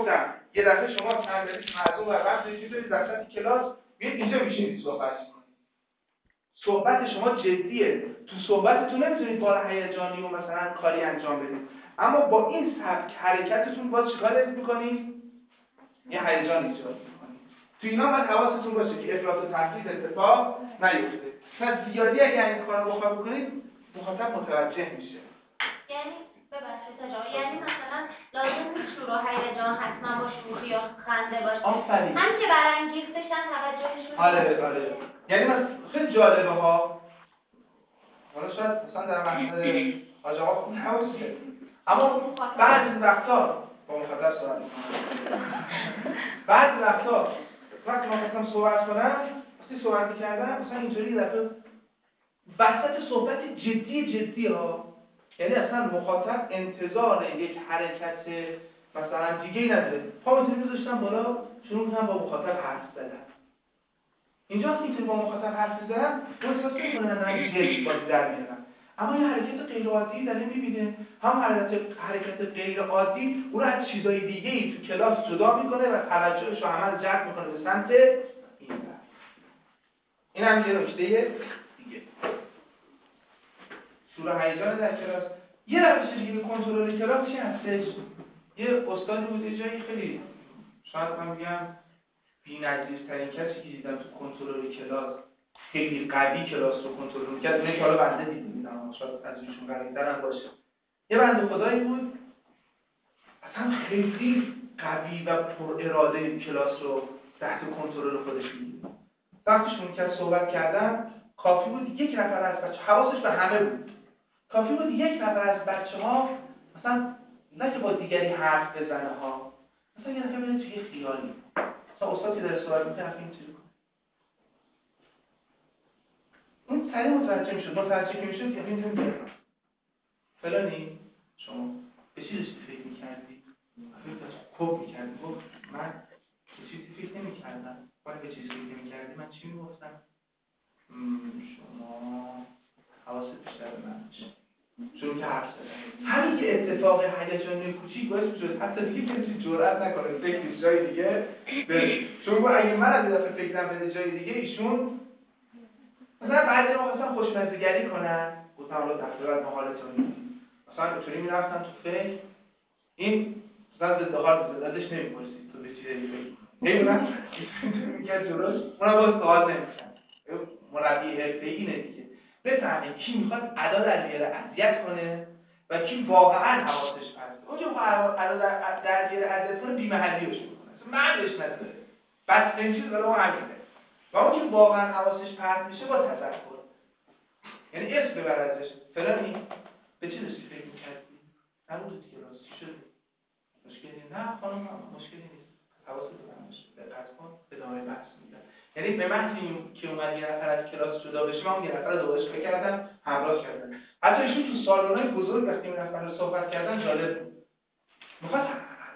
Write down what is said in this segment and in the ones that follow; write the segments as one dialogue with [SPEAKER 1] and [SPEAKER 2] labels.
[SPEAKER 1] گفتم یه دفعه شما صندلی معزوم و بعد میذارید وسط کلاس میاد اینجا میشینید صحبت می‌کنید. صحبت شما جدیه. تو صحبتتون نمیتونید با هیجانی و مثلا کاری انجام بدید. اما با این سبک حرکتتون باز چیکار می‌کنید؟ یه هیجان ایجاد می‌کنید. تو اینا باید حواستون باشه که افراط و تفریط اتفاق نیفته. پس زیادی اگه این کارو بخواد بکنید مخاطب متوجه میشه.
[SPEAKER 2] یعنی ببخشید تجا، یعنی مثلا لازم نیست شور و هیجان حتما با شوخی یا خنده باشه.
[SPEAKER 1] آفرین.
[SPEAKER 2] هم که برانگیختشن توجهشون.
[SPEAKER 1] آره. یعنی مثلا خیلی جالبه ها. حالا شاید مثلا در مقطع حاج آقا خوب نباشه. اما بعضی وقتا با مخاطب صحبت می‌کنم. بعضی وقتا وقتی من خواستم صحبت کنم، وقتی صحبت می‌کردم مثلا اینجوری یه دفعه وسط صحبت جدی ها، یعنی اصلا مخاطب انتظار یک حرکت مثلا دیگه‌ای نداره. پامو می‌ذاشتم بالا، شروع کردم با مخاطب حرف زدن. اینجا وقتی که با مخاطب حرف می‌زنم، اون احساس می‌کنه من جدی بازی در میارم. اما یه حرکت غیر عادی داره می‌بینه، هم حرکت غیر عادی او رو از چیزای دیگه‌ای تو کلاس جدا می‌کنه و توجهش رو عمل جلب می‌کنه به سمت این طرف. این هم یه نکته دیگه. شور و هیجان در کلاس. یه روش دیگه کنترل کلاس چی هستش؟ یه استادی بوده جایی خیلی شاید من بگم بی‌نظیرترین کسی که دیدم تو کنترل کلاس، خیلی قوی کلاس رو کنترل می‌کرد. اون که حالا بنده دیدم، شاید از ایشون قوی‌تر هم باشه. یه بنده خدایی بود اصلا خیلی قوی و پر اراده کلاس رو تحت کنترل خودش می‌گیره. وقتی شروع کرد صحبت کردن، کافی بود یک نفر از بچه حواسش به همه بود. کافی بود یک نفر از بچه‌ها مثلا نه که با دیگری حرف بزنه ها، مثلا یه دفعه بره توی خیالی. مثلا استاد که داره صحبت می‌کنه حرف اینجوری کنه. اون سریع متوجه که میشد یعنی نمی‌دونم. فلانی شما به چی داشتی فکر می‌کردی؟ خوب می‌کردی. گفت من به چیزی فکر نمی‌کردم. ولی به چیزی فکر نمی‌کردی من چی می‌گفتم؟ شما حواست بیشتر به من باشه. شروع که حرف زدن. همین که اتفاق هیجانی کوچیک باعث می‌شد حتی دیگه کسی جرئت نکنه فکرش جای دیگه بره. چون اگه من از دفعه فکرم بده جای دیگه، ایشون مثلا بعضی موقع مثلا خوشمزه‌گری کنن، گفتم حالا دفعه بعد ما حالتون می‌دیم. مثلا اینطوری می‌رفتن تو فکر، این مثلا ضد حال ازش نمی‌پرسید تو به چی داری فکر می‌کنی. نمی‌دونم میگه جلوش، اونم باز سوال نمی‌کنه. مربی حرفه‌ای اینه دیگه. بفهمه کی میخواد ادا در بیاره اذیت کنه و کی واقعا حواسش پرته. اون که ادا در بیاره اذیت کنه بی‌محلیوش میکنه. اصلا معنیش نداره. بس این چیز برای اون همینه. و اون که واقعا حواسش پرت میشه با تذکر. یعنی اسم ببر ازش. فلانی به چی داشتی فکر می‌کردی؟ نبود دیگه راستی شده. مشکلی نه خانم، مشکلی نیست. حواست باشه. دقت کن. ادامه بحث میدم. یعنی به محض که اومد یه نفر از کلاس جدا بشه، من یه نفر رو دوباره شروع کردم همراه کردم. حتی ایشون تو سالن‌های بزرگ وقتی این نفر رو صحبت کردن جالب بود. می‌خواد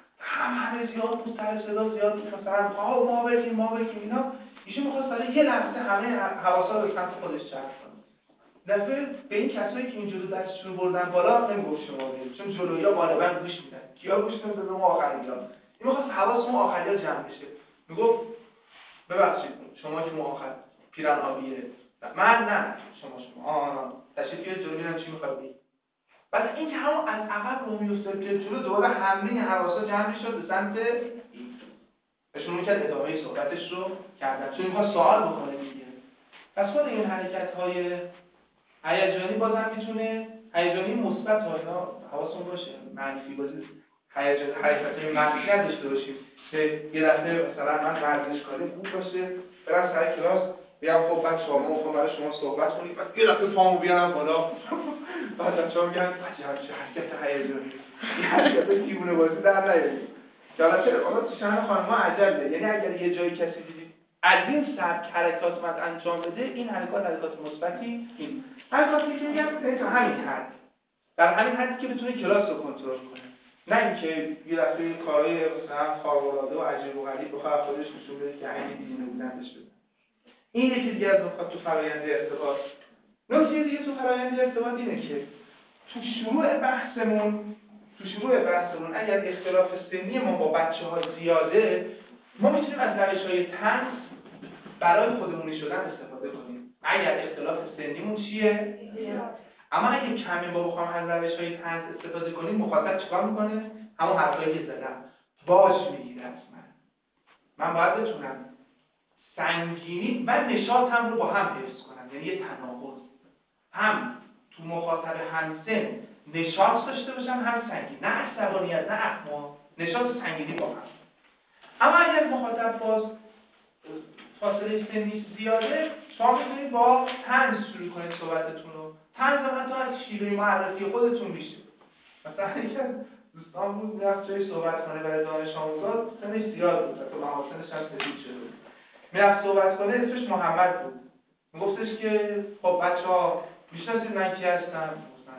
[SPEAKER 1] همه زیاد بود، سر صدا زیاد بود، مثلا ما بگیم اینا. ایشون می‌خواد برای یه لحظه همه حواسا رو به سمت خودش جلب کنه. دفعه به این کسایی که اینجوری دستشون رو بردن بالا نمیگفت شما بگید، چون جلویی‌ها غالبا گوش میدن. کیا گوش نمیدن؟ اون آخری‌ها. این می‌خواد حواس اون آخری‌ها جمع بشه. میگفت ببخشید شما که آخر پیرن آبیه، من نه شما تشریف بیارید جلو ببینم چی می‌خواد بگید. بعد این که همون از عقب رو می‌افتاد که جلو دوباره همه حواسا جمع شد به سمت این. شروع کرد ادامه صحبتش رو کردن. چون می‌خواد سوال بکنه دیگه. پس خود این حرکت‌های هیجانی بازم میتونه هیجانی مثبت ها، اینا حواستون باشه منفی بازی حرکت‌های منفی نداشته باشیم که یه دفعه مثلا من ورزشکاری خوب باشه برم سر کلاس بیام خب بچه‌ها ما می‌خوام برای شما صحبت کنیم، بعد یه دفعه پامو بیارم بالا بعد بچه‌ها میگن عجب چه حرکت هیجانی، این حرکت دیوونه بازی در نیارید که البته تو شأن خانم‌ها عجبه. یعنی اگر یه جایی کسی دیدید از این سبک حرکات اومد انجام بده، این حرکات مثبتی این حرکاتی که میگم تا همین حد، در همین حدی که بتونه کلاس رو کنترل کنه، نه اینکه یه دفعه کارهای مثلا خارق‌العاده و عجیب و غریب بخواد خودش نشون بده که عین دیوونه بودنش بده. این یکی دیگه از نکات تو فرآیند ارتباط. نکته دیگه تو فرآیند ارتباط اینه که تو شروع بحثمون تو تو شروع بحثمون اگر اختلاف سنی ما با بچه‌ها زیاده، ما میتونیم از روش‌های طنز برای خودمونی شدن استفاده کنیم. اگر اختلاف سنیمون چیه؟ اما اگه کمی ما بخوام از روش‌های طنز استفاده کنیم، مخاطب چیکار میکنه؟ همون حرفایی که زدم باج میگیره از من باید بتونم سنگینی و نشاطم رو با هم حفظ کنم، یعنی یه تناقض، هم تو مخاطب همسن نشاط داشته باشم، هم سنگین، نه عصبانیت نه اخماد، نشاط و سنگینی با هم. اما اگر مخاطب باز فاصله سنی زیاده، شما میتونید با طنز شروع کنید صحبتتون رو. طنز هم حتی از شیوه معرفی خودتون میشه. مثلا یکی از دوستان بود میرفت جایی صحبت کنه برای دانش آموزا، سنش زیاد بود، تو محاسنش هم سفید شده بود. میرفت صحبت کنه، اسمش محمد بود. میگفتش که خب بچه‌ها میشناسید من کی هستم؟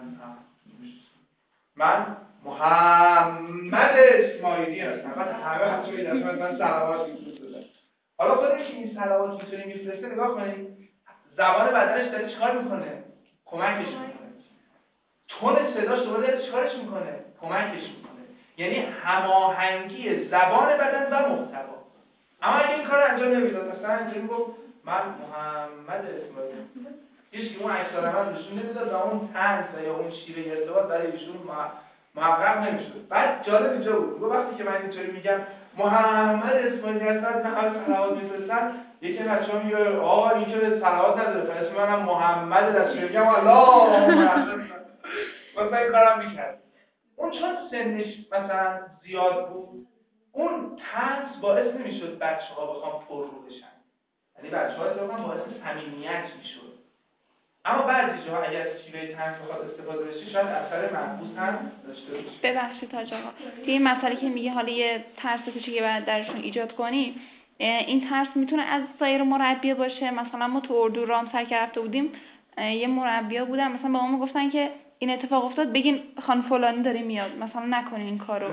[SPEAKER 1] من محمد اسماعیلی هستم. بعد همه بچه‌ها می‌دونن من صلوات می‌فرستم. حالا خودش این صلوات می‌تونی می‌فرسته، نگاه کنید. زبان بدنش داره چیکار می‌کنه؟ کمکش می‌کنه. تون صداش دوباره داره چیکارش می‌کنه؟ کمکش می‌کنه. یعنی هماهنگی زبان بدن و محتوا. اما اگه این کار انجام نمیداد، مثلا اینجوری میگفت من محمد اسماعیلی، هیچ کی اون عکس العمل نشون نمیداد و اون طنز یا اون شیوه ارتباط برای ایشون محقق نمیشد. بعد جالب اینجا بود، وقتی که من اینطوری میگم محمد اسماعیلی هستن، من از صلوات میفرستم، یکی بچه‌ها میگه آقا این که صلوات نداره، پس منم محمد رسول میگم اللهم مثلا این کارم میکرد. اون چون سنش مثلا زیاد بود، اون طنز باعث نمیشد بچه‌ها بخوام پررو بشن، یعنی بچه‌ها اتفاقا باعث صمیمیت میشد. اما بعضی جاها اگر شیوه طنز بخواد استفاده بشه، شاید اثر معکوس هم داشته باشه.
[SPEAKER 3] ببخشید تاج آقا، توی این مسئله که میگه حالا یه ترس کوچیکی بعد درشون ایجاد کنیم، این ترس میتونه از سایر مربیه باشه. مثلا ما تو اردو رامسر که رفته بودیم، یه مربیا بودن مثلا به ما گفتن که این اتفاق افتاد، بگین خان فلانی داره میاد، مثلا نکنین این کارو.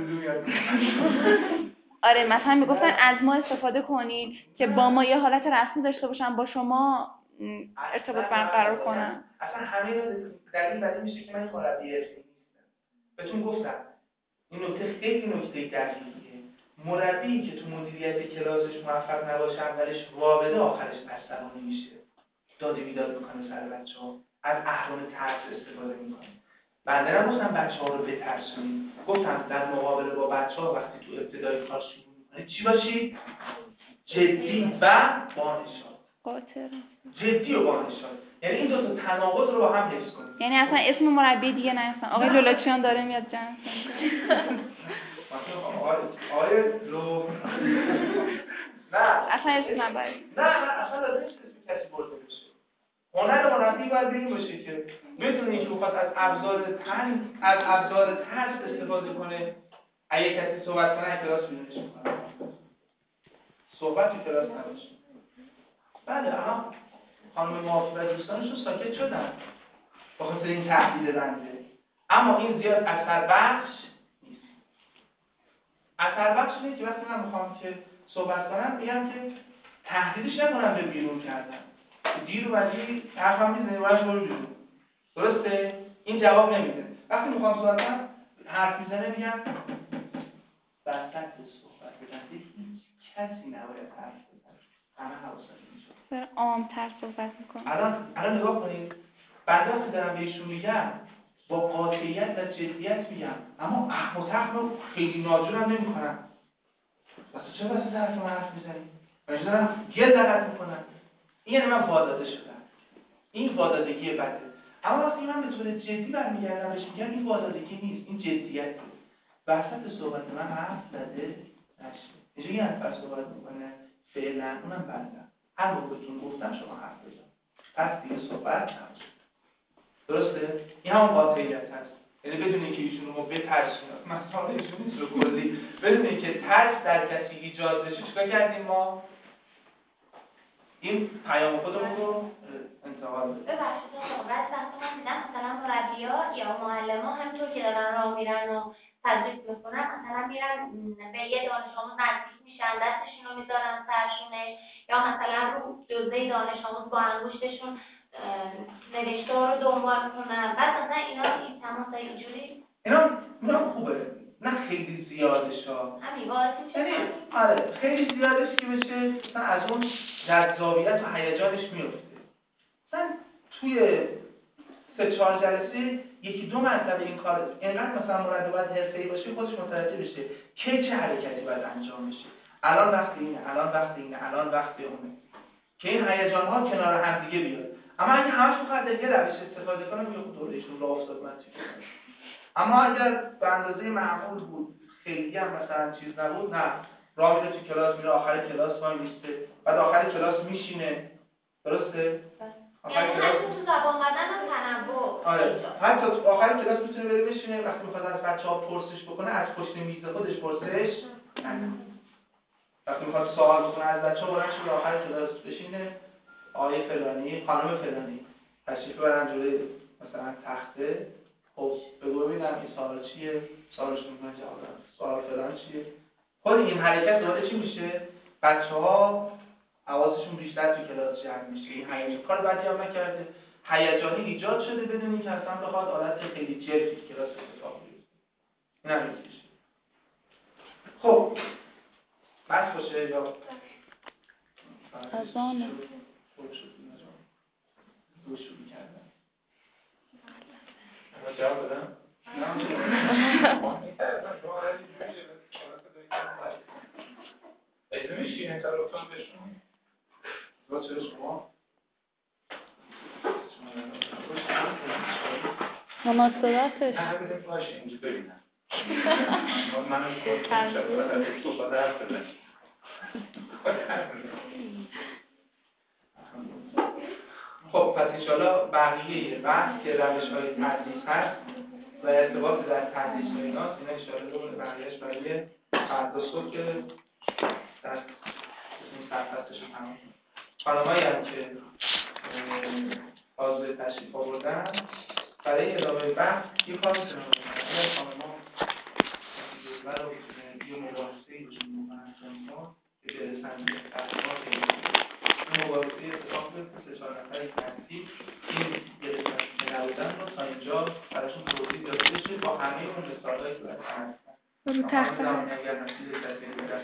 [SPEAKER 3] آره مثلا میگفتن از ما استفاده کنین که با ما یه حالت رسمی داشته باشن، با شما ارتباط برقرار کنن.
[SPEAKER 1] اصلا همه دلیل بر این میشه که من مربی حرفه‌ای نیستم. بهتون گفتم این نکته خیلی نکته دقیقیه. مربی که تو مدیریت کلاسش موفق نباشه، اولش رابطه، آخرش عصبانی میشه، داد و بیداد میکنه سر بچه‌ها، از اهرام ترس استفاده میکنه. بنده نگفتم بچه‌ها رو بترسونید، گفتم در مقابله با بچه‌ها وقتی تو ابتدای کار شروع می‌کنید چی باشید؟ جدی و بانشاد.
[SPEAKER 3] قاطر.
[SPEAKER 1] جدی و بانشاد. یعنی این دو تا تناقض رو با هم حفظ کنید.
[SPEAKER 3] یعنی اصلا اسم مربی دیگه نهستن. آقای لولاچیان داره میاد جمع
[SPEAKER 1] آقای لو نه
[SPEAKER 3] اصلا اسم نبرید.
[SPEAKER 1] نه اصلا لازم نیست اسم کسی برده بشه. هنر مربی باید به این باشه که بدونه که بخواد از ابزار ترس استفاده کنه. اگه کسی صحبت کنه کلاس بیرونش میکنه، صحبت تو کلاس نباشه. بله اما خانم موافق و دوستانشون ساکت شدن با خاطر این تهدید بنده، اما این زیاد اثر بخش نیست. اثر بخش اینه که وقتی من میخوام که صحبت کنم میگم که تهدیدش نکنم به بیرون کردن، دیر ولی حرفم میزنی باید برو بیرون، درسته؟ این جواب نمیده. وقتی میخوام صحبت کنم حرف میزنه میگم وسط صحبت بکنید هیچ کسی نباید حرف بزنه، همه حواسشون میشه.
[SPEAKER 3] عام‌تر صحبت میکنه.
[SPEAKER 1] الان نگاه کنید، بعد وقتی دارم بهشون میگم با قاطعیت و جدیت میگم، اما اخم و تخم خیلی ناجورم نمیکنم. واسه چه واسه حرف میزنی؟ من دارم گل دقت میکنم. این یعنی من واداده شدم. این وادادگی بده. اما وقتی من به طور جدی برمیگردم بهش میگم این وادادگی نیست، این جدیته. وسط صحبت من حرف زده نشه. اینجوری حرف صحبت میکنه فعلا اونم بندم. هر موقع بهتون گفتم شما حرف بزن. پس دیگه صحبت نمیشه. درسته؟ این همون قاطعیت هست. یعنی بدونی که ایشون رو بترسونه. مثلا ایشون نیست رو کلی. بدونی که ترس در کسی ایجاد بشه چیکار کردیم ما؟ این پیام خودمون رو انتقال بده.
[SPEAKER 2] ببخشید بعد وقتا من دیدم مثلا مربی‌ها یا معلم‌ها همینطور که دارن راه میرن و تدریس میکنن، مثلا میرن به یه دانش آموز نزدیک میشن، دستشون رو میذارن سرشونه، یا مثلا رو جزوه دانش آموز با انگشتشون نوشته رو دنبال کنن. بعد مثلا اینا این تماسای اینجوری
[SPEAKER 1] اینا خوبه، نه خیلی زیادش ها.
[SPEAKER 2] همین واسه
[SPEAKER 1] یعنی آره خیلی زیادش که بشه مثلا از اون جذابیت و هیجانش میفته. مثلا توی 3-4 جلسه یکی دو مرتبه این کار اینقدر مثلا مرتب باید حرفه‌ای باشه خودش متوجه بشه که چه حرکتی باید انجام بشه. الان وقت اینه، الان وقت اینه، الان وقت اونه. که این هیجان ها کنار هم دیگه بیاد. اما اگه همش بخواد از یه روش استفاده کنه میگه خب دورهشون راه افتاد من چیکار کنم. اما اگر به اندازه معقول بود خیلی هم مثلا چیز نبود، نه راه میره تو کلاس، میره آخر کلاس وای میسته، بعد آخر کلاس میشینه. درسته؟
[SPEAKER 2] یعنی حتی تو زبان بدن هم تنوع.
[SPEAKER 1] آره حتی تو آخر کلاس میتونه بره بشینه، وقتی میخواد از بچه‌ها پرسش بکنه از پشت میز خودش پرسش نکنه. وقتی میخواد سوال بکنه از بچه‌ها برن چه آخر کلاس بشینه، آقای فلانی، خانم فلانی تشریف برن جلوی مثلا تخته، خب بگو ببینم این سوال چیه؟ سوالش میگن جواب بدن. سوال فلان چیه؟ خود این حرکت دوباره چی میشه؟ بچه‌ها حواسشون بیشتر تو کلاس جمع میشه. این هیجان کار بدی هم نکرده. هیجانی ایجاد شده بدون اینکه اصلا بخواد حالت خیلی جدی تو کلاس اتفاق بیفته. این هم میشه. خب بس باشه یا
[SPEAKER 3] اذانه
[SPEAKER 1] رو شروع کردم. جواب بدم؟
[SPEAKER 4] اجازه میشینه تا لطفاً بشونید.
[SPEAKER 1] لطفاً شما
[SPEAKER 3] مناسبتش
[SPEAKER 4] نه بدیم باشه اینجا ببینم. منو می‌خوام صحبت حرف بزنم.
[SPEAKER 1] خب پس انشاءالله بقیه بحث که روش‌های تدریس هست و ارتباط در تدریس و ایناست، اینا انشاءالله دوباره بقیه‌اش برای فردا صبح که در این سرفصلش رو تمام کنیم. خانمایی هم که حاضر تشریف آوردن برای ادامه بحث یه کار میتونم بکنم. اگر خانم‌ها جزوه رو یه مباحثه‌ای باشون انجام که برسن به تصمیمات این مباحثه اتفاق بیفته 3-4 نفر ترتیب این گرفتن که نبودن رو تا اینجا براشون توضیح داده بشه با همه اون مثال‌هایی که باید هست.
[SPEAKER 3] رو تخته
[SPEAKER 1] اگر نتیجه